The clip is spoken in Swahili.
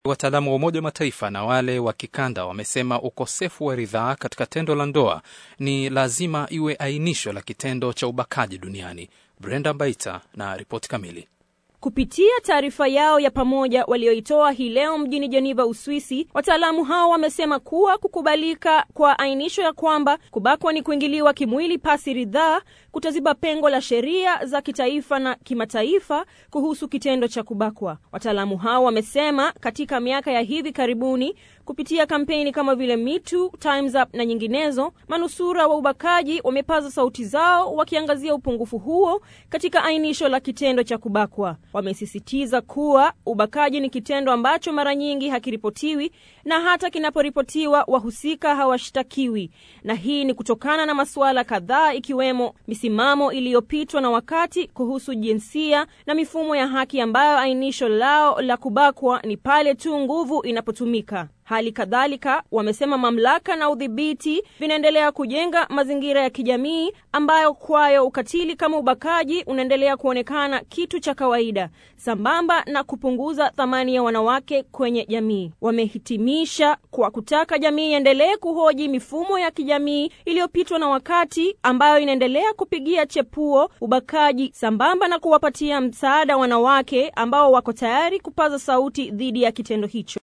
Wataalamu wa Umoja wa Mataifa na wale wa kikanda wamesema ukosefu wa ridhaa katika tendo la ndoa ni lazima iwe ainisho la kitendo cha ubakaji duniani. Brenda Baita na ripoti kamili. Kupitia taarifa yao ya pamoja walioitoa hii leo mjini Geneva, Uswisi, wataalamu hao wamesema kuwa kukubalika kwa ainisho ya kwamba kubakwa ni kuingiliwa kimwili pasi ridhaa kutaziba pengo la sheria za kitaifa na kimataifa kuhusu kitendo cha kubakwa. Wataalamu hao wamesema katika miaka ya hivi karibuni, kupitia kampeni kama vile Me Too, Time's Up na nyinginezo, manusura wa ubakaji wamepaza sauti zao wakiangazia upungufu huo katika ainisho la kitendo cha kubakwa. Wamesisitiza kuwa ubakaji ni kitendo ambacho mara nyingi hakiripotiwi, na hata kinaporipotiwa wahusika hawashtakiwi. Na hii ni kutokana na masuala kadhaa ikiwemo misimamo iliyopitwa na wakati kuhusu jinsia na mifumo ya haki ambayo ainisho lao la kubakwa ni pale tu nguvu inapotumika. Hali kadhalika, wamesema mamlaka na udhibiti vinaendelea kujenga mazingira ya kijamii ambayo kwayo ukatili kama ubakaji unaendelea kuonekana kitu cha kawaida, sambamba na kupunguza thamani ya wanawake kwenye jamii. Wamehitimisha kwa kutaka jamii iendelee kuhoji mifumo ya kijamii iliyopitwa na wakati ambayo inaendelea kupigia chepuo ubakaji, sambamba na kuwapatia msaada wanawake ambao wako tayari kupaza sauti dhidi ya kitendo hicho.